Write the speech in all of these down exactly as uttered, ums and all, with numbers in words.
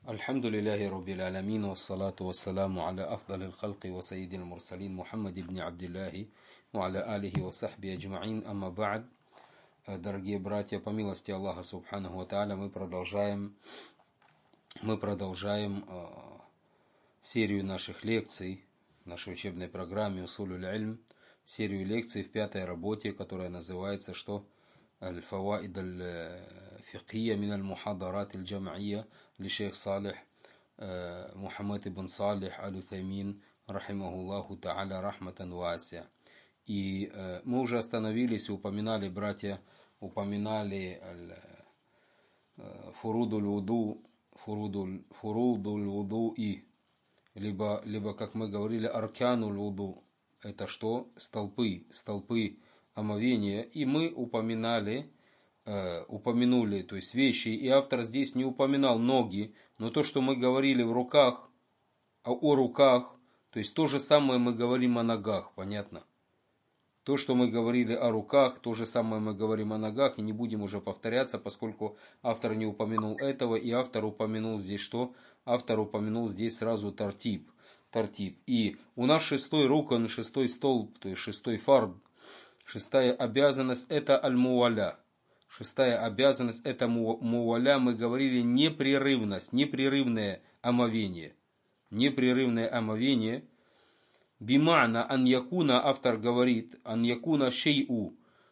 الحمد لله رب العالمين والصلاة والسلام على أفضل الخلق وسيد المرسلين محمد بن عبد الله وعلى آله وصحبه أجمعين. أما بعد, дорогие братья, по милости Аллаха Субханаху ва Тааля, мы продолжаем, мы продолжаем э, серию наших лекций в нашей учебной программе «Усулюль Ильм», серию лекций в пятой работе, которая называется что? الفوائد الفقهية من المحاضرات الجمعية لشيخ صالح محمد بن صالح العثيمين رحمه الله تعالى رحمة واسعة. И мы уже остановились и упоминали, братья, упоминали фурудуль вуду, фурудуль, фурудуль вуду и, либо, либо, как мы говорили, аркануль вуду. Это что? Столпы, столпы омовения. И мы упоминали, э, упомянули, то есть вещи, и автор здесь не упоминал ноги, но то, что мы говорили в руках, о, о руках, то есть то же самое мы говорим о ногах, понятно? То, что мы говорили о руках, то же самое мы говорим о ногах, и не будем уже повторяться, поскольку автор не упомянул этого, и автор упомянул здесь что? Автор упомянул здесь сразу тартиб. Тартиб. И у нас шестой рукан, шестой столб, то есть шестой фард, шестая обязанность это аль-муаля. Шестая обязанность это муаля. Мы говорили непрерывность, непрерывное омовение. Непрерывное омовение. Бимана ан якуна, автор говорит, ан якуна шей'у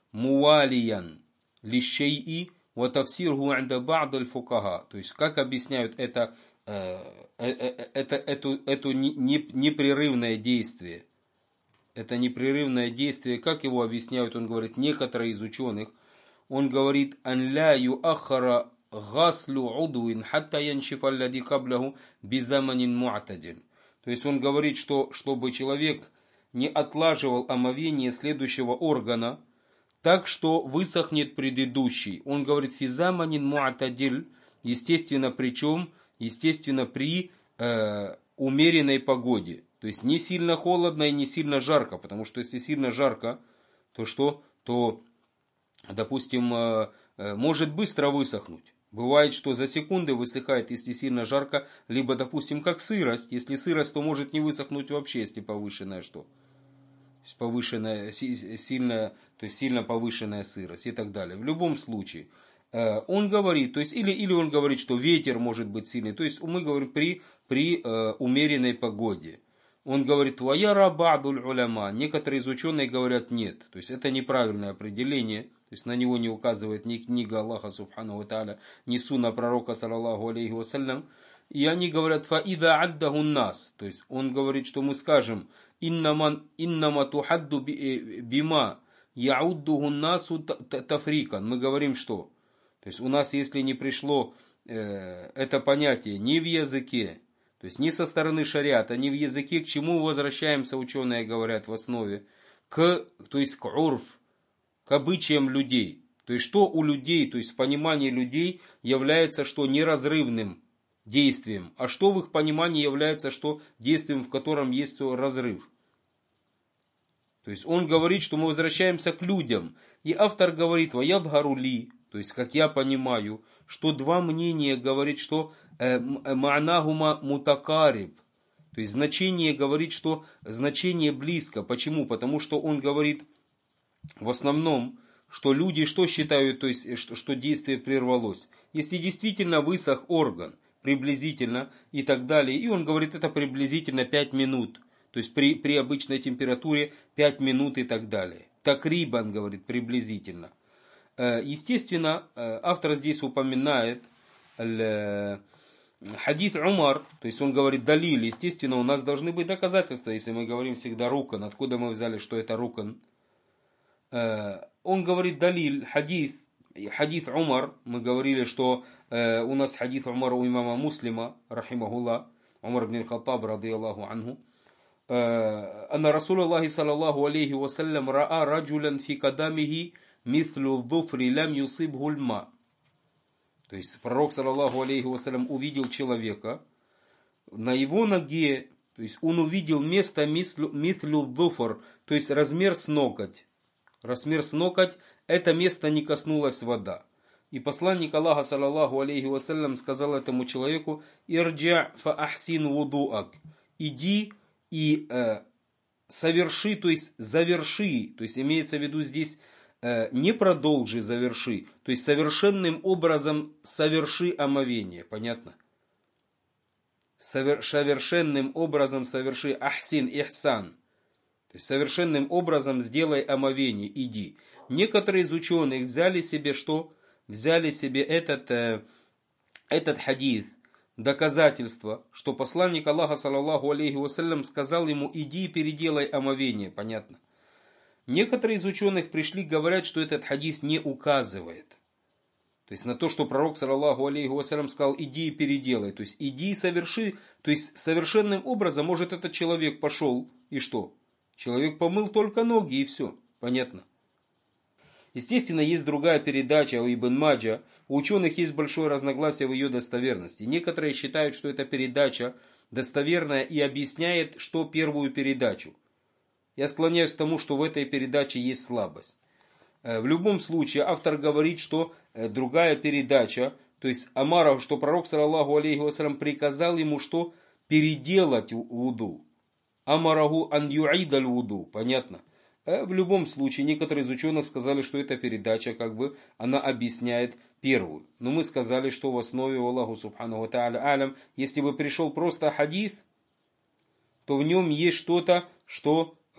муалиян ли шей'i ва тавсирху инда ба'д аль-фукаха. То есть, как объясняют это, э, э, э, это, эту, эту непрерывное действие. Это непрерывное действие, как его объясняют, он говорит, некоторые из ученых, он говорит, ан ля юахара гаслю удуин хатта яншифа аллади кабляху бизаманин муатадин. То есть он говорит, что чтобы человек не отлаживал омовение следующего органа, так что высохнет предыдущий. Он говорит, физаманин муатадиль, естественно, причем, естественно, при э, умеренной погоде. То есть не сильно холодно и не сильно жарко, потому что если сильно жарко, то что? То, допустим, может быстро высохнуть. Бывает, что за секунды высыхает, если сильно жарко, либо, допустим, как сырость. Если сырость, то может не высохнуть вообще, если повышенная что? То есть повышенная, сильно, то есть сильно повышенная сырость и так далее. В любом случае. Он говорит, то есть, или, или он говорит, что ветер может быть сильный. То есть мы говорим при, при э, умеренной погоде. Он говорит, ваяра ба'дуль уляма. Некоторые из ученых говорят нет. То есть это неправильное определение. То есть на него не указывает ни книга Аллаха Субхану ва Тааля, ни сунна пророка саллаллаху алейхи вассалям. И они говорят, фаида аддаху нас. То есть он говорит, что мы скажем, иннама тухадду бима яуддуху насу тафрикан. Мы говорим что? То есть у нас, если не пришло э, это понятие ни в языке, то есть ни со стороны шариата, ни в языке, к чему возвращаемся, ученые говорят в основе, к, то есть к урф, к обычаям людей. То есть что у людей, то есть в понимании людей является что неразрывным действием, а что в их понимании является что действием, в котором есть разрыв. То есть он говорит, что мы возвращаемся к людям. И автор говорит, ваядгарули, то есть как я понимаю, что два мнения говорит, что ма'нахума мутакариб. То есть значение говорит, что значение близко. Почему? Потому что он говорит в основном, что люди что считают, то есть что, что действие прервалось. Если действительно высох орган, приблизительно и так далее. И он говорит, это приблизительно пять минут. То есть при, при обычной температуре пять минут и так далее. Такрибан, говорит, приблизительно. Естественно, автор здесь упоминает хадис Умар, то есть он говорит далиль. Естественно, у нас должны быть доказательства, если мы говорим всегда рукан. Откуда мы взяли, что это рукан? Он говорит далиль, хадис, хадис Умар. Мы говорили, что у нас хадис Умар у имама Муслима, рахимахуллах, Умар ибн аль-Хаттаб, радияллаху анху. أن رسول الله صلى الله عليه وسلم رأى رجلا في قدمه مثل الظفر لم يصبه الماء. То есть пророк саллаллаху алейхи вассалям увидел человека на его ноге, то есть он увидел место мислю дзуфр, то есть размер с ноготь. Размер с ноготь, это место не коснулась вода. И посланник Аллаха, саллаллаху алейхи вассалям, сказал этому человеку: «Ирджа фа ахсин вудуак». Иди и э, соверши, то есть заверши, то есть имеется в виду здесь э, не продолжи, заверши, то есть совершенным образом соверши омовение, понятно? Совер, совершенным образом соверши ахсин, ихсан, то есть совершенным образом сделай омовение, иди. Некоторые из ученых взяли себе что? Взяли себе этот, э, этот хадис, доказательство, что посланник Аллаха, саллаллаху алейхи вассалям, сказал ему: иди и переделай омовение, понятно. Некоторые из ученых пришли, говорят, что этот хадис не указывает. То есть на то, что пророк, саллаллаху алейхи вассалям, сказал: иди и переделай, то есть иди и соверши, то есть совершенным образом, может, этот человек пошел, и что? Человек помыл только ноги, и все, понятно. Естественно, есть другая передача у Ибн Маджа. У ученых есть большое разногласие в ее достоверности. Некоторые считают, что эта передача достоверная и объясняет, что первую передачу. Я склоняюсь к тому, что в этой передаче есть слабость. В любом случае, автор говорит, что другая передача, то есть Амара, что пророк, саллаллаху алейхи вассалям, приказал ему что? Переделать вуду. Амараху ан юидаль вуду. Понятно? В любом случае, некоторые из ученых сказали, что эта передача, как бы, она объясняет первую. Но мы сказали, что в основе, Аллаху субхану ва тааля алям, если бы пришел просто хадис, то в нем есть что-то, что, э,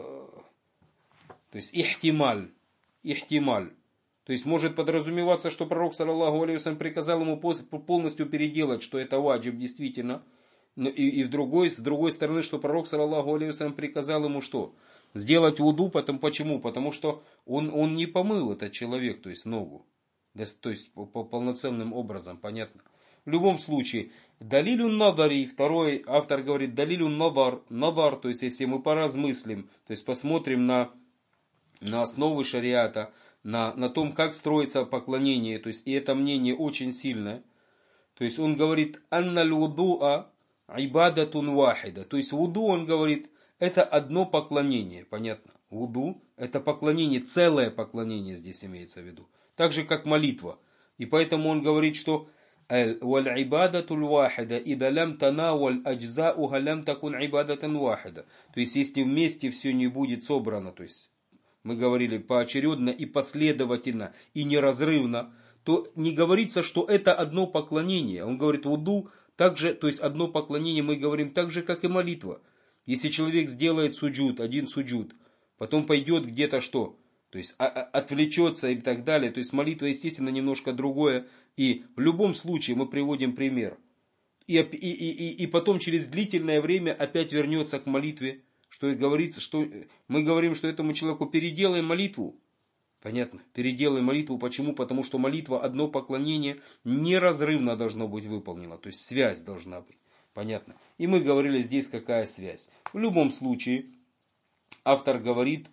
то есть, ихтималь, ихтималь. То есть, может подразумеваться, что пророк, саллаллаху алейхи вассалям, приказал ему полностью переделать, что это ваджиб действительно. Но и, и в другой, с другой стороны, что пророк, саллаллаху алейхи вассалям, приказал ему что? Сделать вуду, потом, почему? Потому что он, он не помыл этот человек, то есть ногу. То есть по, по полноценным образом, понятно. В любом случае, далилю надари, второй автор говорит, далилю надар, надар, то есть если мы поразмыслим, то есть посмотрим на, на основы шариата, на, на том, как строится поклонение, то есть и это мнение очень сильное. То есть он говорит, анналь вудуа ибадатун вахида, то есть вуду, он говорит, это одно поклонение, понятно? Вуду – это поклонение, целое поклонение здесь имеется в виду. Так же, как молитва. И поэтому он говорит, что «Валь-ибадатуль вахида, ида лям танаваль аджзауха лям такун ибадатан вахида». То есть, если вместе все не будет собрано, то есть, мы говорили поочередно и последовательно, и неразрывно, то не говорится, что это одно поклонение. Он говорит, вуду также, то есть, одно поклонение мы говорим так же, как и молитва. Если человек сделает суджуд, один суджуд, потом пойдет где-то что? То есть отвлечется и так далее. То есть молитва, естественно, немножко другое. И в любом случае мы приводим пример. И, и, и, и потом через длительное время опять вернется к молитве. Что и говорится, что мы говорим, что этому человеку переделай молитву. Понятно? Переделай молитву. Почему? Потому что молитва, одно поклонение неразрывно должно быть выполнено. То есть связь должна быть. Понятно. И мы говорили здесь, какая связь. В любом случае, автор говорит,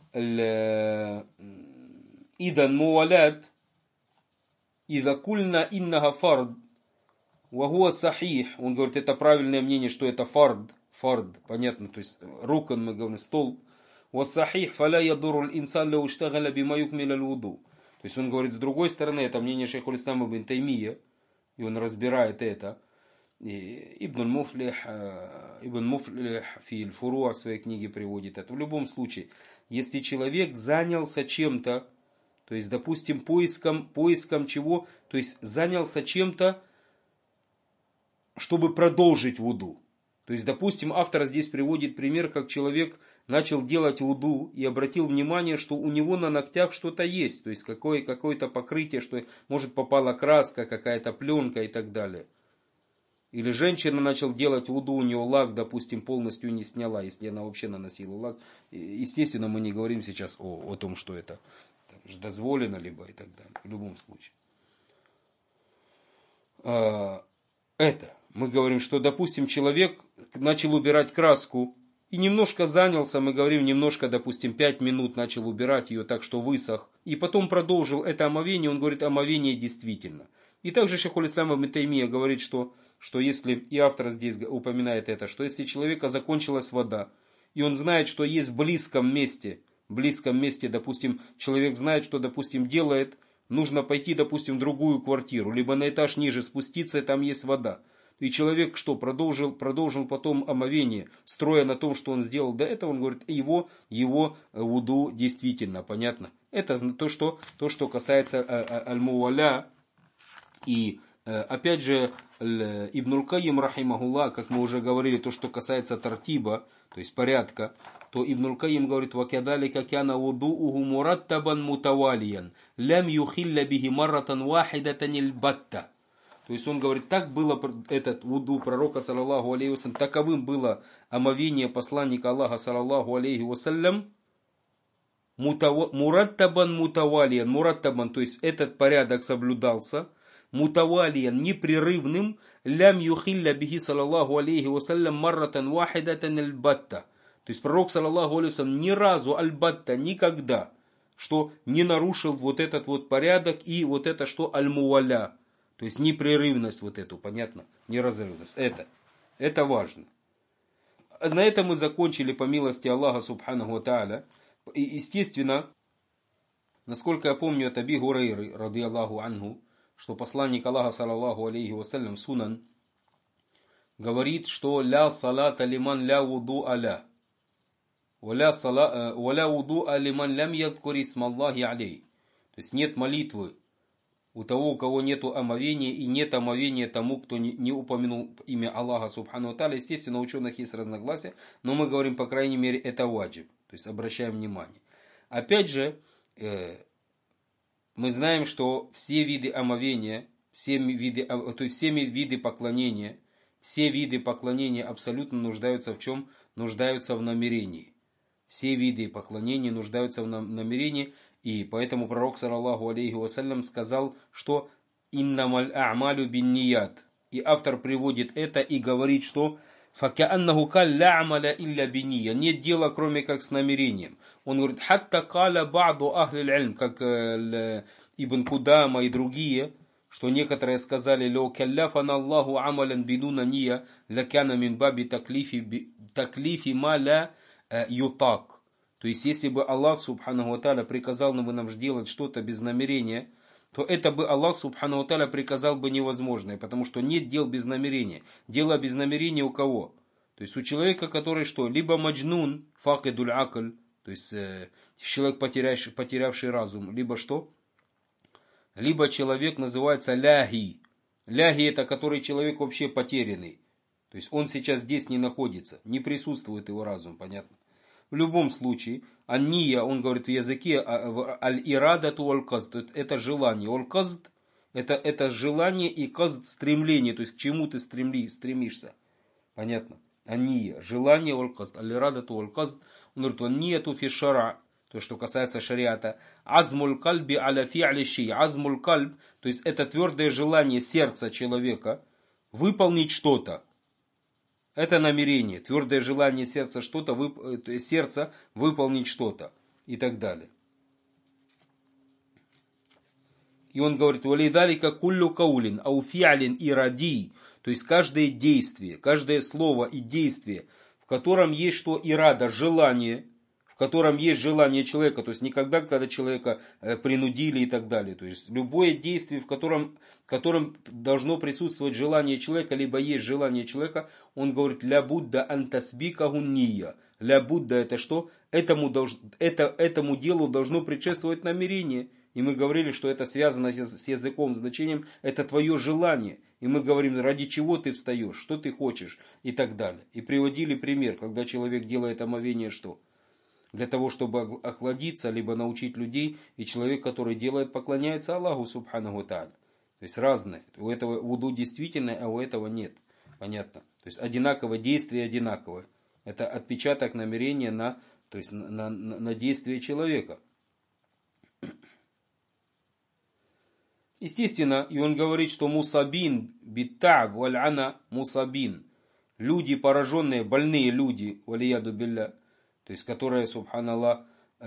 идан муалят, ида кульна иннага фард, вагуа сахих. Он говорит, это правильное мнение, что это фард. Фард, понятно, то есть рукан, мы говорим, стол. Васахих фаля ядуру инсан ля уштагаля бима юкмиля лвуду. То есть он говорит, с другой стороны, это мнение шейхуль ислама ибн Таймия, и он разбирает это. Ибн Муфлих, Ибн Муфлих фи аль-Фуруа в своей книге приводит это. В любом случае, если человек занялся чем-то, то есть, допустим, поиском, поиском чего, то есть занялся чем-то, чтобы продолжить вуду. То есть, допустим, автор здесь приводит пример, как человек начал делать вуду и обратил внимание, что у него на ногтях что-то есть, то есть какое, какое-то покрытие, что может попала краска, какая-то пленка и так далее. Или женщина начала делать вуду, у нее лак, допустим, полностью не сняла, если она вообще наносила лак. Естественно, мы не говорим сейчас о, о том, что это дозволено, либо и так далее. В любом случае. Это. Мы говорим, что, допустим, человек начал убирать краску и немножко занялся, мы говорим, немножко, допустим, пять минут начал убирать ее так, что высох. И потом продолжил это омовение, он говорит, омовение действительно. И также шейхуль ислам ибн Таймия говорит, что, что если, и автор здесь упоминает это, что если у человека закончилась вода, и он знает, что есть в близком месте, в близком месте, допустим, человек знает, что, допустим, делает нужно пойти, допустим, в другую квартиру, либо на этаж ниже спуститься, и там есть вода. И человек что, продолжил, продолжил потом омовение, строя на том, что он сделал до этого, он говорит, его, его вуду действительно, понятно? Это то, что, то, что касается аль-муаля. И опять же, Ибн аль-Кайим, рахимахуллах, как мы уже говорили, то, что касается тартиба, то есть порядка, то Ибн аль-Кайим говорит, وَكَذَلِكَ كَانَ وُضُوءُهُ مُرَتَّبًا مُتَوَالِيًا لَمْ يُخِلَّ بِهِ مَرَّةً وَاحِدَةً الْبَتَّةً. То есть он говорит, так было этот вуду пророка, саллаллаху алейхи вассалям, таковым было омовение посланника Аллаха, саллаллаху алейхи вассалям, мураттабан мутавалиян, мураттабан, то есть этот порядок соблюдался, мутавалиян, непрерывным, лям юхилля бихи, саллаллаху алейхи вассалям, марратан вахидатан аль-батта. То есть пророк, саллаллаху алейхи вассалям, ни разу аль-батта, никогда, что не нарушил вот этот вот порядок и вот это что аль-муаля. То есть непрерывность вот эту, понятно? Неразрывность. Это, это важно. На этом мы закончили по милости Аллаха субханаху ва тааля. И, естественно, насколько я помню от Аби Гурейры, ради Аллаху анху, что посланник Аллаха, саллаллаху алейхи вассалям, сунан, говорит, что ля салата лиман ля вуду аля. Валя вуду алиман лям ядкури смаллахи алей. То есть нет молитвы у того, у кого нету омовения, и нет омовения тому, кто не, не упомянул имя Аллаха субхану ва тааля. Естественно, у ученых есть разногласия, но мы говорим, по крайней мере, это ваджиб. То есть обращаем внимание. Опять же, э, мы знаем, что все виды омовения, все виды, то есть все виды поклонения, все виды поклонения абсолютно нуждаются в чем? Нуждаются в намерении. Все виды поклонения нуждаются в намерении. И поэтому пророк, саллаллаху алейхи вассалям, сказал, что «иннамаль а'малю бин ният». И автор приводит это и говорит, что «факааннаху каль ля амаля илля бинния». Нет дела, кроме как с намерением. Он говорит «хатта каля ба'ду ахлиль ильм», как э, Ибн Кудама и другие, что некоторые сказали «ло калляфана Аллаху амалян бидуна ния, лакяна мин баби таклифи, таклифи ма ля ютак». То есть, если бы Аллах, субханаху ва тааля, приказал нам, нам сделать что-то без намерения, то это бы Аллах, субханаху ва тааля, приказал бы невозможное, потому что нет дел без намерения. Дело без намерения у кого? То есть, у человека, который что? Либо маджнун, факидуль акль, то есть, э, человек, потерявший, потерявший разум, либо что? Либо человек называется ляги. Ляги это который человек вообще потерянный. То есть, он сейчас здесь не находится, не присутствует его разум, понятно? В любом случае, анния, он говорит в языке, аль-ирадату аль-казд, это желание. Аль-казд, это, это желание и казд стремление, то есть к чему ты стремли, стремишься. Понятно? Анния, желание аль-казд, аль-ирадату аль-казд, он говорит, аннияту фи шара, то, что касается шариата, азмуль кальби аля фи'ли ши, азмуль кальб, то есть это твердое желание сердца человека выполнить что-то. Это намерение, твердое желание сердца что-то, вып... сердца выполнить что-то и так далее. И он говорит, валидалика куллю каулин, ау фи'алин и ради, то есть каждое действие, каждое слово и действие, в котором есть что ирада, желание, в котором есть желание человека, то есть никогда, когда человека принудили и так далее. То есть любое действие, в котором, в котором должно присутствовать желание человека, либо есть желание человека, он говорит, ля будда антасбика гунния. Ля будда это что? Этому, долж, это, этому делу должно предшествовать намерение. И мы говорили, что это связано с языком, значением, это твое желание. И мы говорим, ради чего ты встаешь, что ты хочешь и так далее. И приводили пример, когда человек делает омовение что? Для того, чтобы охладиться, либо научить людей, и человек, который делает, поклоняется Аллаху субханаху ва тааля. То есть разные. У этого вуду действительно, а у этого нет. Понятно? То есть одинаковое действие одинаковое. Это отпечаток намерения на, то есть на, на, на действие человека. Естественно, и он говорит, что мусабин биттаб валь-ана мусабин. Люди пораженные, больные люди, валияду билля. То есть, которые, субханаллах,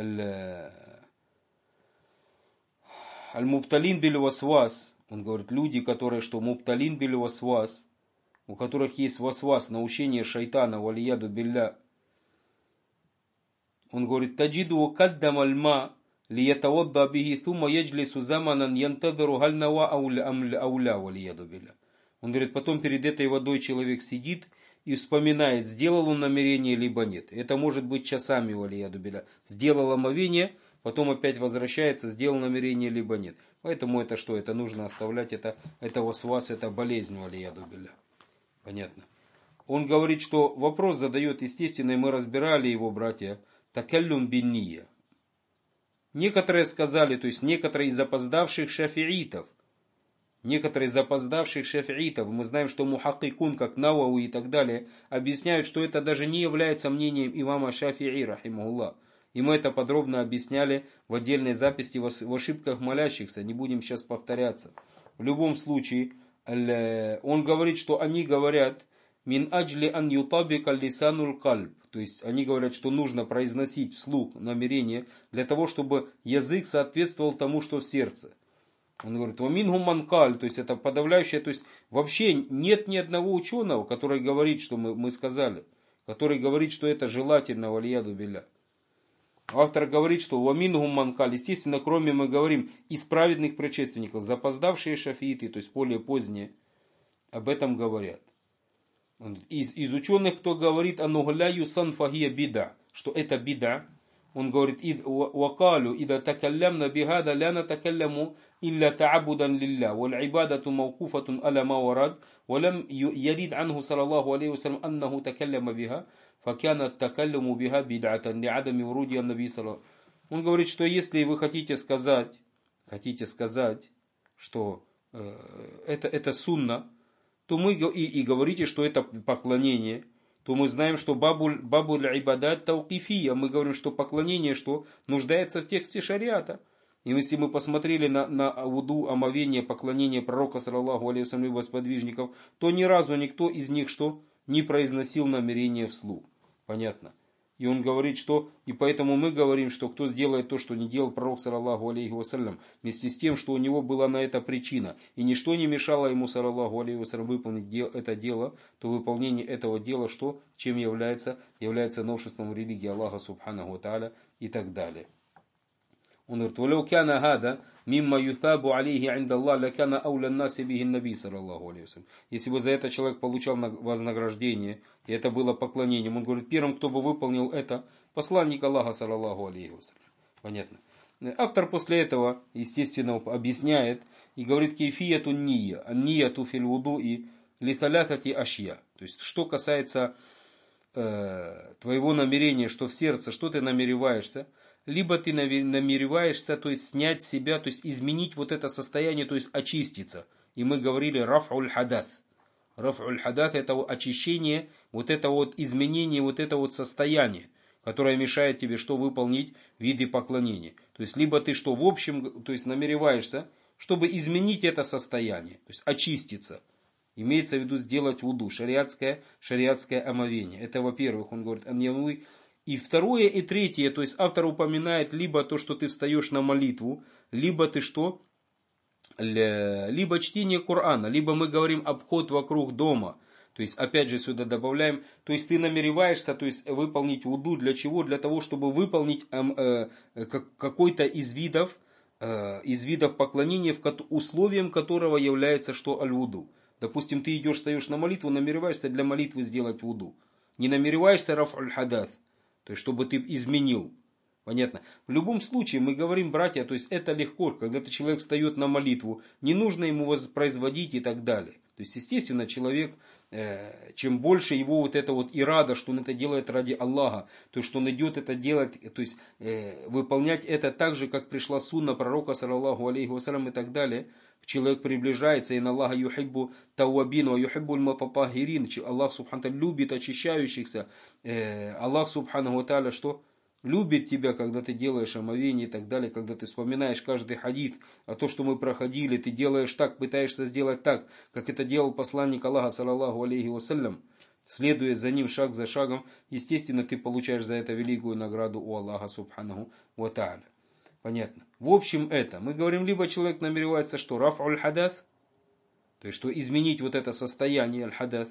аль-мубталин биль васвас, он говорит, люди, которые, что мубталин биль васвас, у которых есть васвас, научение шайтана, валияду билля, он говорит, таджиду каддам аль-ма ليتوضأ به ثم يجلس زمنا ينتظر هل نوى أو لا والعياذ بالله. Он говорит, потом перед этой водой человек сидит и вспоминает, сделал он намерение либо нет. Это может быть часами валияду биля. Сделал омовение, потом опять возвращается, сделал намерение либо нет. Поэтому это что? Это нужно оставлять, это, это васвас, это болезнь валияду биля. Понятно. Он говорит, что вопрос задает, естественно, и мы разбирали его, братья, такаллюм бинния. Некоторые сказали, то есть некоторые из запоздавших шафиитов, некоторые из запоздавших шафиитов, мы знаем, что мухаккикун, как Навауи и так далее, объясняют, что это даже не является мнением имама Шафи'i, рахимахуллах. И мы это подробно объясняли в отдельной записи в ошибках молящихся, не будем сейчас повторяться. В любом случае, он говорит, что они говорят, мин аджли ан ютабика лисанул кальб. То есть они говорят, что нужно произносить вслух намерение для того, чтобы язык соответствовал тому, что в сердце. Он говорит, вамингу манкаль, то есть это подавляющее, то есть вообще нет ни одного ученого, который говорит, что мы, мы сказали, который говорит, что это желательно, валияду билля. Автор говорит, что вамингу манкаль, естественно, кроме, мы говорим, из праведных предшественников, запоздавшие шафииты, то есть более поздние, об этом говорят. Из, из ученых, кто говорит анугля сан фагия бида, что это бида, он говорит, вакалю ида такаллямна бихада ляна такалляму илля таабудан лилля, валь ибадату мавкуфатун аля маварад, валям ярид анху саллаллаху алейхи вассалям аннаху такалляма биха, факяна такалляму биха бидатан ли адами вруди аннаби саллаллаху. Он говорит, что если вы хотите сказать, хотите сказать, что э, это, это сунна, то мы и, и говорите, что это поклонение, то мы знаем, что бабуль, бабуль ибадат таукифия, мы говорим, что поклонение, что нуждается в тексте шариата. И если мы посмотрели на, на вуду, омовение, поклонение пророка, саллаллаху алейхи вассалям, его сподвижников, то ни разу никто из них что не произносил намерение вслух. Понятно? И он говорит, что, и поэтому мы говорим, что кто сделает то, что не делал пророк, саллаллаху алейхи вассалям, вместе с тем, что у него была на это причина, и ничто не мешало ему, саллаллаху алейхи вассалям, выполнить это дело, то выполнение этого дела, что, чем является, является новшеством в религии Аллаха, субханаху ва тааля, и так далее. Он говорит, «Валяу кяна хада, мимма ютабу алейхи инда Аллах, лакяна ауля наси бихи наби, саллаллаху алейхи вассалям». Если бы за это человек получал вознаграждение, и это было поклонением, он говорит, первым, кто бы выполнил это, посланник Аллаха, саллаллаху алейхи вассалям. Понятно. Автор после этого, естественно, объясняет и говорит, кейфияту ния, нияту фил вудуи литалятати ашья. То есть, что касается э, твоего намерения, что в сердце, что ты намереваешься, либо ты намереваешься, то есть снять себя, то есть изменить вот это состояние, то есть очиститься. И мы говорили раф'уль хадат. Раф'уль хадат — это очищение, вот это вот изменение, вот это вот состояние, которое мешает тебе что выполнить виды поклонения. То есть либо ты что в общем, то есть намереваешься, чтобы изменить это состояние, то есть очиститься. Имеется в виду сделать вуду, шариатское, шариатское омовение. Это во-первых, он говорит, аньявуй. И второе, и третье, то есть автор упоминает либо то, что ты встаешь на молитву, либо ты что? Либо чтение Корана, либо мы говорим обход вокруг дома. То есть опять же сюда добавляем, то есть ты намереваешься, то есть выполнить вуду для чего? Для того, чтобы выполнить э, э, какой-то из видов, э, из видов поклонения, условием которого является что? Аль-вуду. Допустим, ты идешь, встаешь на молитву, намереваешься для молитвы сделать вуду. Не намереваешься раф'уль хадат. То есть, чтобы ты изменил. Понятно? В любом случае, мы говорим, братья, то есть, это легко. Когда ты человек встает на молитву, не нужно ему воспроизводить и так далее. То есть, естественно, человек, э, чем больше его вот это вот ирада, что он это делает ради Аллаха, то есть, что он идет это делать, то есть, э, выполнять это так же, как пришла сунна пророка, саллаллаху алейхи вассалям и так далее, человек приближается, и на Аллаха юхиббу тауабин, ва юхиббу аль-мутатахирин. Аллах субхану любит очищающихся. Аллах субхану ва тааля что? Любит тебя, когда ты делаешь омовение и так далее, когда ты вспоминаешь каждый хадис, а то, что мы проходили, ты делаешь так, пытаешься сделать так, как это делал посланник Аллаха, саллаллаху алейхи вассалям, следуя за ним шаг за шагом, естественно, ты получаешь за это великую награду у Аллаха субханаху ва тааля. Понятно. В общем, это. Мы говорим, либо человек намеревается, что раф'уль хадат, то есть, что изменить вот это состояние аль-хадат,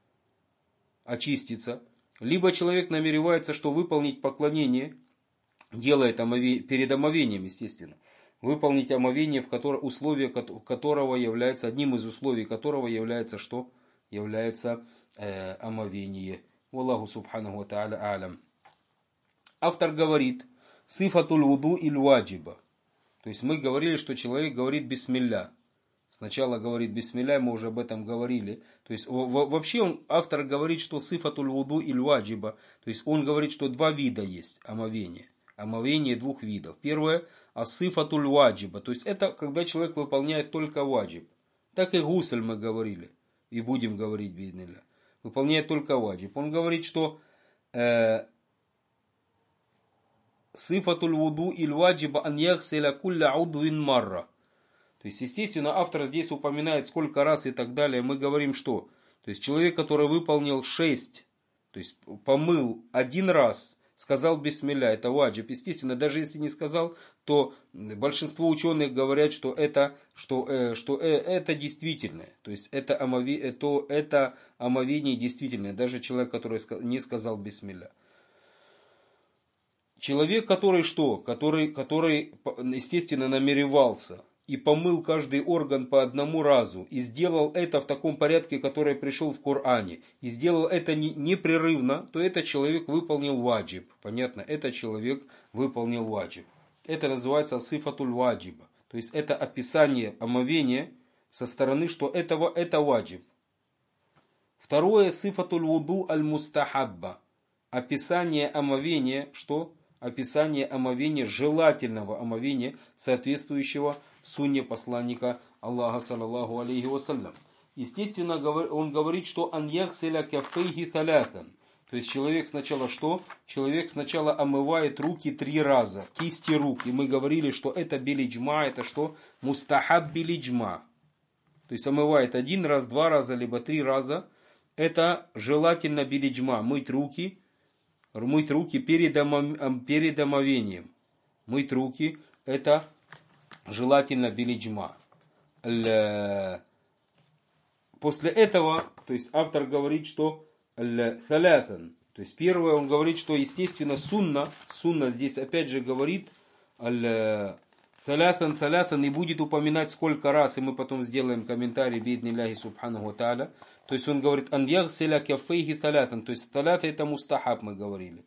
очиститься, либо человек намеревается, что выполнить поклонение делает омове... перед омовением, естественно, выполнить омовение, в которое, условие которого является, одним из условий которого является что? Является э, омовение. Аллаху субханаху ва тааля алям. Автор говорит, сифатуль вуду иль ваджиба. То есть мы говорили, что человек говорит бисмилля. Сначала говорит бисмилля, мы уже об этом говорили. То есть вообще он, автор говорит, что сифатуль вуду иль ваджиба. То есть он говорит, что два вида есть омовения. Омовение двух видов. Первое, асифатуль ваджиба. То есть это когда человек выполняет только ваджиб. Так и гусль мы говорили. И будем говорить биднилля. Выполняет только ваджиб. Он говорит, что э, сифатуль вуду иль ваджиба ан яхсиля кулля удвин марра. То есть, естественно, автор здесь упоминает сколько раз и так далее. Мы говорим, что? То есть, человек, который выполнил шесть, то есть, помыл один раз, сказал бисмилля, это ваджиб. Естественно, даже если не сказал, то большинство ученых говорят, что это, что, э, что э, это действительное. То есть, это, омови, это, это омовение действительное. Даже человек, который не сказал бисмилля. Человек, который что? Который, который, естественно, намеревался и помыл каждый орган по одному разу, и сделал это в таком порядке, который пришел в Коране, и сделал это непрерывно, то этот человек выполнил ваджиб. Понятно? Этот человек выполнил ваджиб. Это называется сифатуль ваджиба. То есть это описание омовения со стороны, что этого, это ваджиб. Второе, сифатуль вуду аль-мустахабба. Описание омовения, что? Описание омовения, желательного омовения, соответствующего сунне посланника Аллаха, саллаллаху алейхи вассалям. Естественно, он говорит, что ан яхсиля каффейхи талятан. То есть человек сначала что? Человек сначала омывает руки три раза, кисти рук. И мы говорили, что это билиджма, это что? Мустахаб билиджма. То есть омывает один раз, два раза, либо три раза. Это желательно билиджма, мыть руки. Мыть руки перед, омов... перед омовением. Мыть руки это желательно билиджма. После этого, то есть автор говорит, что салятан. То есть первое, он говорит, что естественно сунна, сунна здесь опять же говорит салятан, салятан, и будет упоминать сколько раз, и мы потом сделаем комментарий биднилляхи субханаху ва тааля. То есть он говорит, ан ягсиля каффейхи салятан. То есть салята это мустахаб, мы говорили.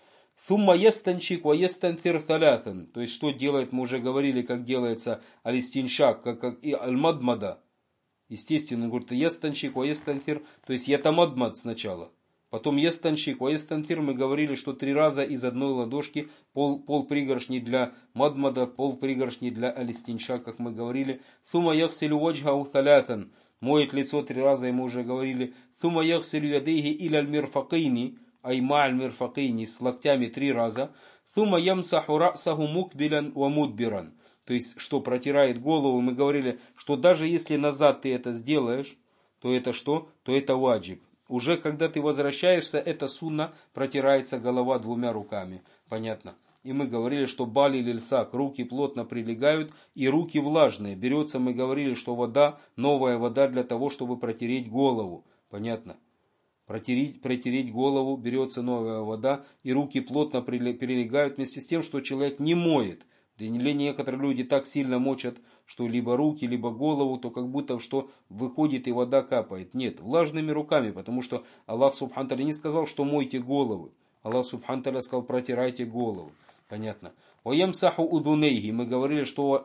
Сумма ястанчик ва ястантир салятан. То есть что делает, мы уже говорили, как делается алистиншак, как, как и аль-мадмада. Естественно, он говорит, ястанчик ва ястантир. То есть ятамадмад сначала. Потом ястанчик ва ястантир. Мы говорили, что три раза из одной ладошки, пол, пол пригоршни для мадмада, пол пригоршни для алистиншак, как мы говорили. Сумма яхсилю ваджхау салятан. Моет лицо три раза, и мы уже говорили. Сума яхсилю ядейхи иля аль-мирфакейни, айма аль-мирфакейни, с локтями три раза. Сума ямсаху расаху мукбилян ва мудбиран. То есть, что протирает голову, мы говорили, что даже если назад ты это сделаешь, то это что? То это ваджиб. Уже когда ты возвращаешься, это сунна, протирается голова двумя руками. Понятно? И мы говорили, что бали лильсак, руки плотно прилегают и руки влажные. Берется, мы говорили, что вода, новая вода для того, чтобы протереть голову. Понятно? Протереть, протереть голову, берется новая вода и руки плотно прилегают вместе с тем, что человек не моет. Или некоторые люди так сильно мочат, что либо руки, либо голову, то как будто что выходит и вода капает. Нет, влажными руками, потому что Аллах субхану тааля не сказал, что мойте головы. Аллах субхану тааля сказал, протирайте голову. Понятно. Ваямсаху удунейхи. Мы говорили, что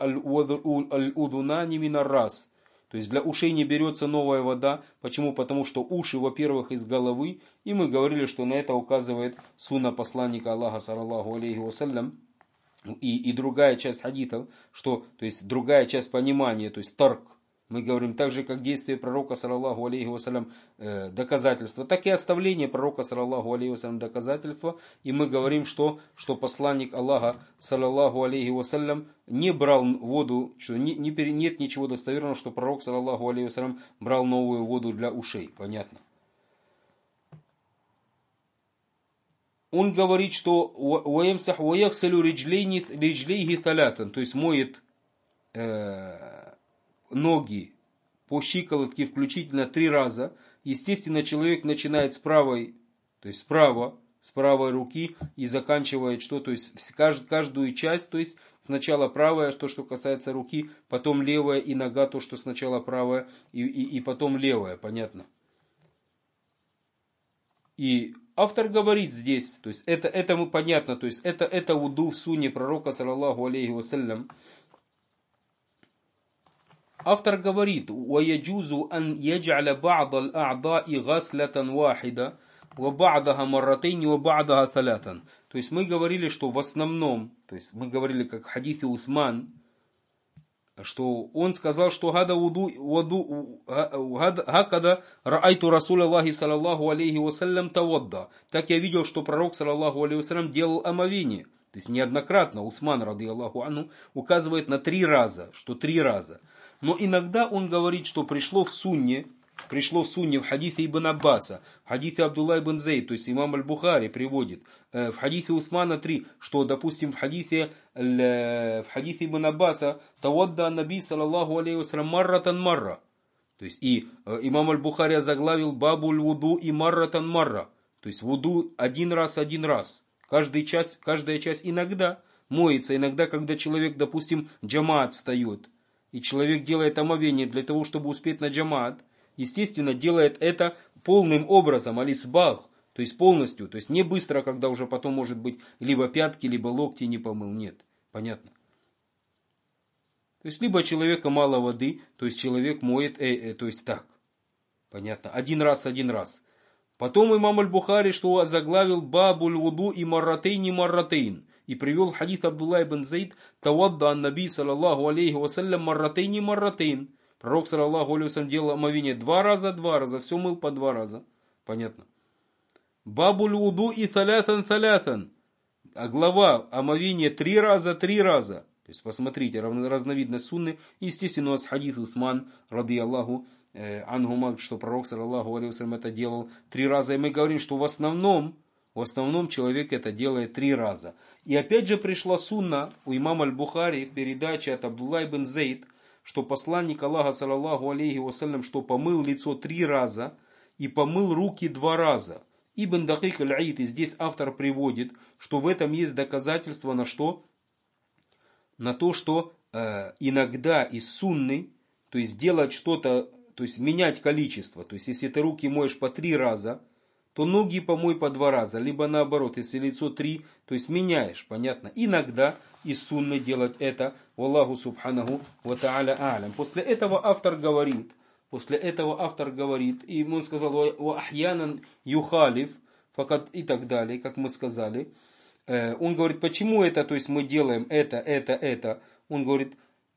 аль-удунани минаррас. То есть для ушей не берется новая вода. Почему? Потому что уши, во-первых, из головы. И мы говорили, что на это указывает сунна посланника Аллаха, саллаллаху алейхи вассалям. И, и другая часть хадитов, что, то есть другая часть понимания, то есть тарк. Мы говорим так же, как действие пророка, саллаллаху алейхи вассалям, э, доказательства, так и оставление пророка, саллаллаху алейхи вассалям, доказательства. И мы говорим, что, что посланник Аллаха, саллаллаху алейхи вассалям, не брал воду, что не, не, нет ничего достоверного, что пророк, саллаллаху алейхи вассалям, брал новую воду для ушей. Понятно? Он говорит, что «Уаямсах уаяхсалю риджлейхи талятан», то есть моет э, ноги по щиколотке включительно три раза. Естественно, человек начинает с правой, то есть справа, с правой руки и заканчивает что? То есть каждую часть, то есть сначала правая, то, что касается руки, потом левая и нога, то, что сначала правая и, и, и потом левая, понятно? И автор говорит здесь, то есть это, это мы понятно, то есть это, это вуду в сунне пророка, саллаллаху алейхи вассалям. Автор говорит: وَيَجُوزُ أَنْ يَجْعَلَ بَعْضَ الْأَعْضَاءِ غَسْلَةً وَاحِدَةً وَبَعْضَهَا مَرَّتَيْنِ وَبَعْضَهَا ثَلَاثًا. То есть мы говорили, что в основном, то есть мы говорили как в хадисе Усман, что он сказал, что «Гада вуду, вуду, гакада раайту Расуля Аллахи саллаллаху алейхи вассалям тавадда». Так я видел, что пророк саллаллаху алейхи вассалям делал омовение. То есть неоднократно Усман, ради Аллаху анху, указывает на три раза, что три раза. Но иногда он говорит, что пришло в сунне, пришло в сунне в хадисе Ибн Аббаса, в хадисе Абдулла ибн Зейд, то есть имам Аль-Бухари приводит, в хадисе Усмана три, что, допустим, в хадисе, в хадисе Ибн Аббаса «Тавадда наби саллаллаху алейхи вассалям марратан марра». То есть и имам Аль-Бухари озаглавил «Бабуль вуду» и «Марратан марра». То есть вуду один раз, один раз. Каждая часть, каждая часть иногда моется, иногда, когда человек, допустим, джамаат встает, и человек делает омовение для того, чтобы успеть на джамаат, естественно, делает это полным образом, алисбах, то есть полностью, то есть не быстро, когда уже потом может быть либо пятки, либо локти не помыл, нет, понятно. То есть либо человека мало воды, то есть человек моет, э, э, то есть так, понятно, один раз, один раз. Потом имам Аль-Бухари, что озаглавил «Бабуль вуду и марратейни марратейн». И привел хадис Абдулла ибн Зейд «Тавадда ан-наби саллаллаху алейхи вассалям марратейни марратейн». Пророк саллаллаху алейхи вассалям делал омовение два раза, два раза, все мыл по два раза. Понятно. «Бабуль вуду и салятан салятан». А глава омовения три раза, три раза. То есть посмотрите, разновидность сунны. Естественно, у нас хадис Усман, ради Аллаху анхума, что пророк саллаллаху алейхи вассалям это делал три раза. И мы говорим, что в основном, в основном человек это делает три раза. И опять же пришла сунна у имама Аль-Бухари в передаче от Абдулла ибн Зейд, что посланник Аллаха саллаллаху алейхи вассалям, что помыл лицо три раза и помыл руки два раза. Ибн Дакик аль-Аид, и здесь автор приводит, что в этом есть доказательство на что? На то, что э, иногда из сунны, то есть делать что-то, то есть менять количество. То есть если ты руки моешь по три раза, то ноги помой по два раза. Либо наоборот, если лицо три, то есть меняешь, понятно. Иногда из сунны делать это. Валлаху субханаху ва та'аля а'лям. После этого автор говорит, после этого автор говорит, и он сказал, ва ахьянан юхалиф, факат и так далее, как мы сказали. Он говорит, почему это, то есть мы делаем это, это, это. Он говорит,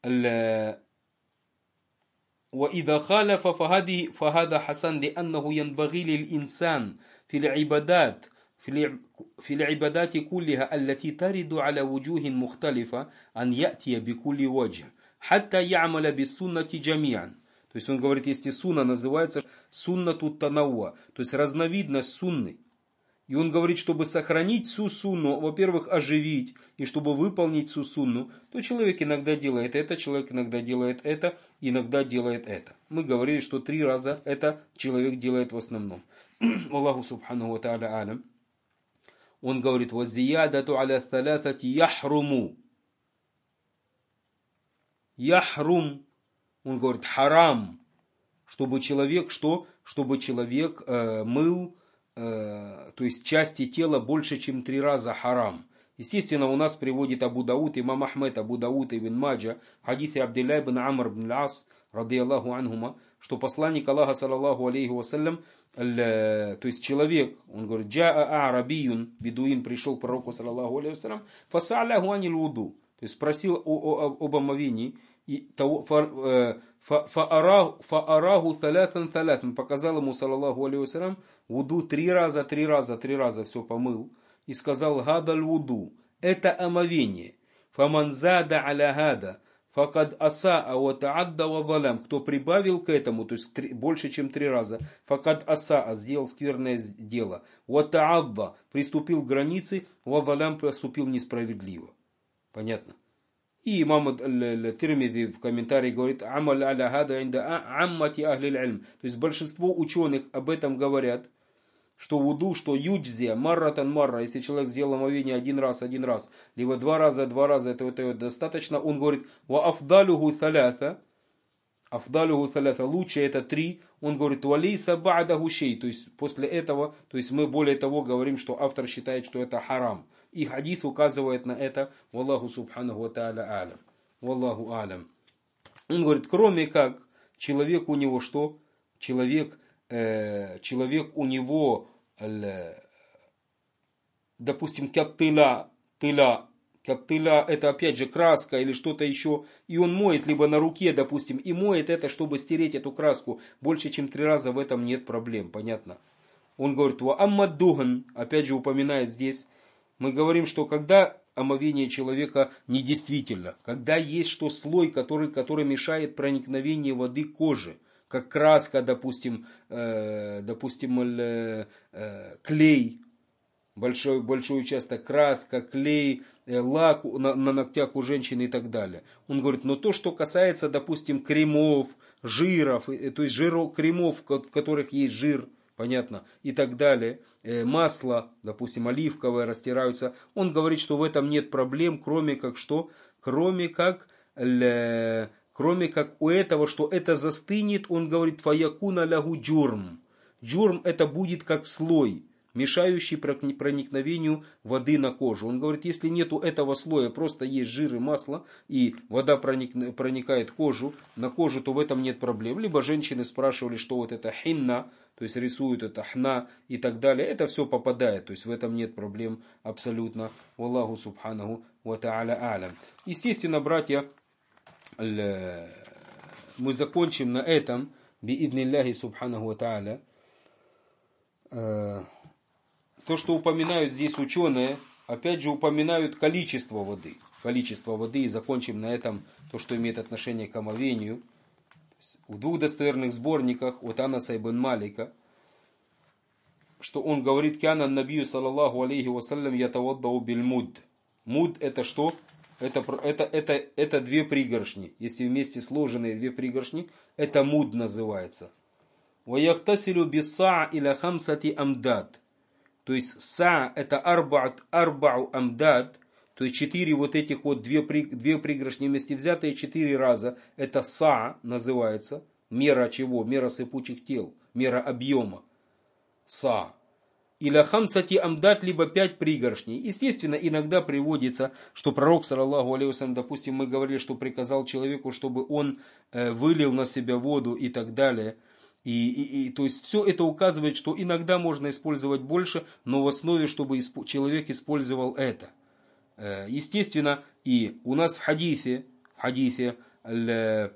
وإذا خالف فهذه فهذا حسن لأنه ينبغي للإنسان في العبادات في العبادات كلها التي ترد على وجوه مختلفة أن يأتي بكل وجه حتى يعمل بالسنة جميعا. То есть он говорит, если сунна называется суннату танауа, то есть разновидность сунны. И он говорит, чтобы сохранить всю сунну, во-первых, оживить, и чтобы выполнить всю сунну, то человек иногда делает это, человек иногда делает это, иногда делает это. Мы говорили, что три раза это человек делает в основном. Аллаху субханаху ва та'аля алям. Он говорит, «Вазиядату аля thalathati яхруму». Яхрум. Он говорит, харам. Чтобы человек, что? Чтобы человек э, мыл, то есть части тела больше, чем три раза харам. Естественно, у нас приводит Абу Дауд, имам Ахмед, Абу Дауд ибн Маджа, хадисе Абдилля ибн Амр ибн Ас, ради Аллаху анхума, что посланник Аллаха, саллаллаху алейхи вассалям, то есть человек, он говорит, джаа а'рабиюн, бедуин пришел к пророку, саллаллаху алейхи вассалям, фаса'ляху анил вуду, то есть спросил об омовении, фаараху талятан талятан, показал ему, саллаллаху алейхи вассалям, вуду три раза, три раза, три раза все помыл, и сказал, гадаль вуду, это омовение, фаманзада аля гада, факад асаа ва таадда ва залям, кто прибавил к этому, то есть три, больше, чем три раза, факад асаа, сделал скверное дело, ва таадда, приступил к границе, ва залям, поступил несправедливо. Понятно? И имам Тирмизи в комментарии говорит, амаль аля хада инда аммати ахлиль ильм. То есть большинство ученых об этом говорят, что вуду, что юджзия, марратан марра, если человек сделал омовение один раз, один раз, либо два раза, два раза, это, это, это достаточно. Он говорит, ва афдалюху салята, афдалюху салята, лучше это три. Он говорит, валейса ба'даху шей, то есть после этого, то есть мы более того говорим, что автор считает, что это харам. И хадис указывает на это, валлаху субханаху ва тааля алям. Валлаху алям. Он говорит, кроме как человек у него что? Человек, э, человек у него, э, допустим, каттыла, тыла, каттыла, это опять же краска или что-то еще, и он моет либо на руке, допустим, и моет это, чтобы стереть эту краску больше, чем три раза, в этом нет проблем, понятно? Он говорит, ва аммаддуган, опять же упоминает здесь, мы говорим, что когда омовение человека недействительно, когда есть что слой, который, который мешает проникновению воды к коже, как краска, допустим, э, допустим э, э, клей, большой, большой участок, краска, клей, э, лак на, на ногтях у женщины и так далее. Он говорит, но то, что касается, допустим, кремов, жиров, э, то есть жиров, кремов, в которых есть жир, понятно, и так далее, э, масло, допустим, оливковое растираются, он говорит, что в этом нет проблем, кроме как что, кроме как... Л, Кроме как у этого, что это застынет, он говорит, фаякуна лягу джурм. Джурм это будет как слой, мешающий проникновению воды на кожу. Он говорит, если нету этого слоя, просто есть жир и масло, и вода проник, проникает в кожу, на кожу, то в этом нет проблем. Либо женщины спрашивали, что вот это хинна, то есть рисуют это хна и так далее. Это все попадает, то есть в этом нет проблем абсолютно. Валлаху субханаху ва тааля алям. Естественно, братья, мы закончим на этом, биидниллахи субханаху ва тааля. То, что упоминают здесь ученые, опять же упоминают количество воды. Количество воды, и закончим на этом то, что имеет отношение к омовению. В двух достоверных сборниках от Анаса ибн Малика, что он говорит, кяна набию саллаллаху алейхи вассалям ятаваддау биль муд. Муд это что? Это, это, это, это две пригоршни. Если вместе сложенные две пригоршни, это муд называется. Ваяхтасилю биса иля хамсати амдад. То есть са это арба'у арба'у амдад. То есть четыре вот этих вот две, две пригоршни вместе взятые четыре раза. Это са называется. Мера чего? Мера сыпучих тел. Мера объема. Са. Или хамсати амдат, либо пять пригоршней. Естественно, иногда приводится, что пророк, саллаллаху алейхи вассалям, допустим, мы говорили, что приказал человеку, чтобы он э, вылил на себя воду и так далее. И, и, и, то есть все это указывает, что иногда можно использовать больше, но в основе, чтобы исп... человек использовал это. Э, естественно, и у нас в хадисе, в хадисе л,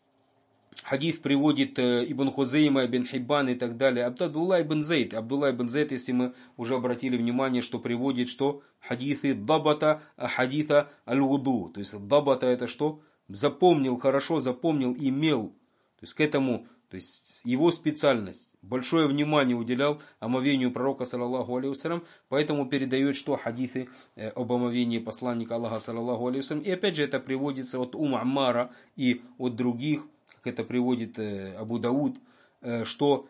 Хадис приводит Ибн Хузейма, Ибн Хиббан и так далее. Абдулла ибн Зейд. Абдулла ибн Зейд, если мы уже обратили внимание, что приводит, что хадисы дабата, а хадиса аль-вуду. То есть дабата это что? Запомнил, хорошо запомнил, имел. То есть к этому, то есть его специальность. Большое внимание уделял омовению пророка, саллаллаху алейхи вассалям. Поэтому передает, что хадисы об омовении посланника Аллаха, саллаллаху алейхи вассалям. И опять же это приводится от Ум Аммара и от других, это приводит Абу Дауд, что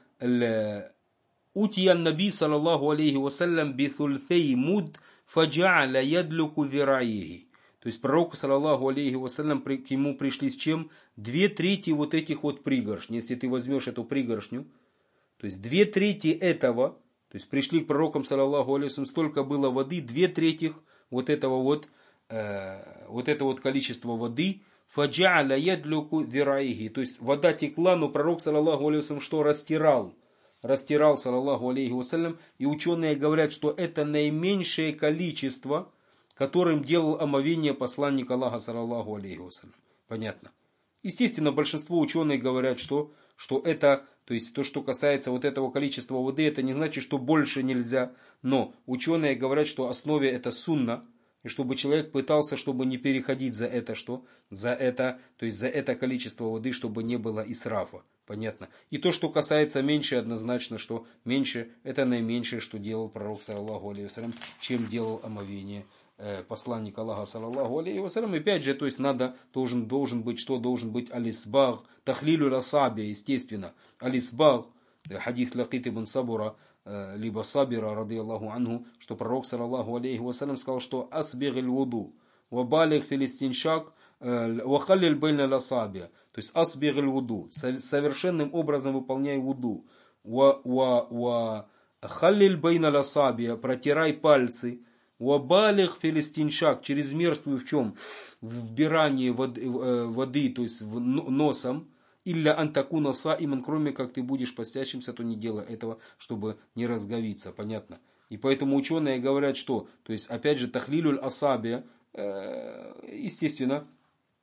«Утиян наби, саллаллаху алейхи вассалям, бithульthей муд, фаджа'аля ядлюку зираихи». То есть пророк, саллаллаху алейхи вассалям, к ему пришли с чем? Две трети вот этих вот пригоршни. Если ты возьмешь эту пригоршню, то есть две трети этого, то есть пришли к пророкам, саллаллаху алейхи вассалям, столько было воды, две трети вот этого вот, э, вот это вот количество воды, фаджа'аля ядлюку зираихи. То есть вода текла, но пророк, саллаллаху алейхи вассалям, что растирал? Растирал, саллаллаху алейхи вассалям. И ученые говорят, что это наименьшее количество, которым делал омовение посланник Аллаха, саллаллаху алейхи вассалям. Понятно? Естественно, большинство ученых говорят, что, что это, то есть то, что касается вот этого количества воды, это не значит, что больше нельзя. Но ученые говорят, что в основе это сунна. И чтобы человек пытался, чтобы не переходить за это, что? За это, то есть за это количество воды, чтобы не было исрафа. Понятно? И то, что касается меньше, однозначно, что меньше, это наименьшее, что делал пророк, саллаллаху алейхи вассалям, чем делал омовение э, посланник Аллаха, саллаллаху алейхи вассалям. И опять же, то есть надо, должен, должен быть, что должен быть алисбаг, тахлилю ласаби, естественно. Алисбаг, хадис Лакит ибн Сабура, либо Сабира, ради Аллаху анху, что пророк, саллаллаху алейхи вассалям, сказал, что асбиг аль-вуду, вабалих филистиншак, вахаллиль байна ласабия. То есть асбиг аль-вуду, совершенным образом выполняй вуду. Вахаллиль байна ласабия, протирай пальцы. Вабалих филистиншак, чрезмерствуй в чем? В вбирании воды, воды, то есть в носом. Илля антакуна саиман, кроме как ты будешь постящимся, то не делай этого, чтобы не разговиться. Понятно? И поэтому ученые говорят, что, то есть, опять же, тахлилюль асабия, естественно,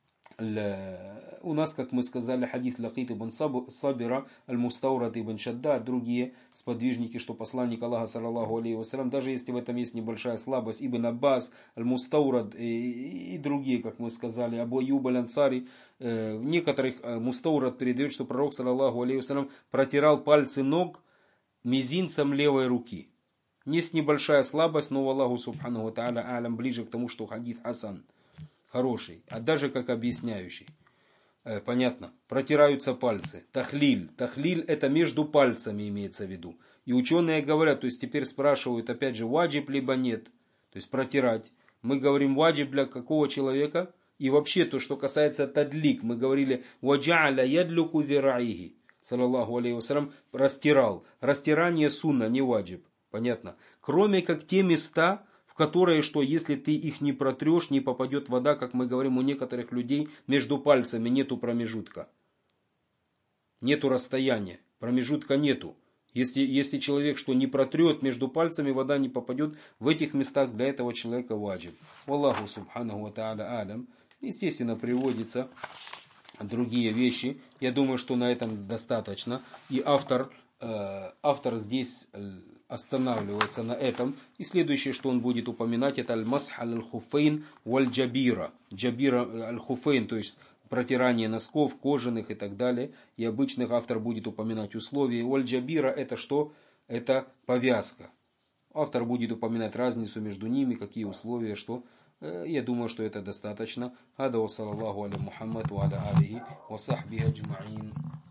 у нас, как мы сказали, хадис Лакит ибн Сабира, Аль-Мустаурат ибн Шаддад, другие сподвижники, что посланник Аллаха, саллаллаху алейхи вассалям, даже если в этом есть небольшая слабость, Ибн Аббас, Аль-Мустаурат и, и другие, как мы сказали, Абу Аюб Аль-Ансари, в некоторых Мустаурат передает, что пророк, саллаллаху алейхи вассалям, протирал пальцы ног мизинцем левой руки. Есть небольшая слабость, но Аллаху субхану ва тааля алям ближе к тому, что хадис хасан. Хороший, а даже как объясняющий. Э, понятно. Протираются пальцы. Тахлиль. Тахлиль это между пальцами имеется в виду. И ученые говорят, то есть теперь спрашивают, опять же, ваджиб либо нет. То есть протирать. Мы говорим ваджиб для какого человека? И вообще то, что касается тадлик, мы говорили ваджа'аля ядлюку зираихи. Саллаллаху алейхи вассалям растирал. Растирание сунна, не ваджиб. Понятно. Кроме как те места, которые, что если ты их не протрешь, не попадет вода, как мы говорим, у некоторых людей между пальцами нету промежутка. Нету расстояния, промежутка нету. Если, если человек что не протрет между пальцами, вода не попадет в этих местах, для этого человека ваджиб. Аллаху субханаху ва тааля алям. Естественно, приводятся другие вещи. Я думаю, что на этом достаточно. И автор, э, автор здесь останавливается на этом. И следующее, что он будет упоминать, это аль-масх аль-хуфейн валь-джабира. Джабира аль-хуфейн, то есть протирание носков, кожаных и так далее. И обычных автор будет упоминать условия. Валь-джабира это что? Это повязка. Автор будет упоминать разницу между ними, какие условия, что. Я думаю, что это достаточно. Хада ва саллаллаху аля Мухаммад ва аля алихи ва сахбихи аджмаин.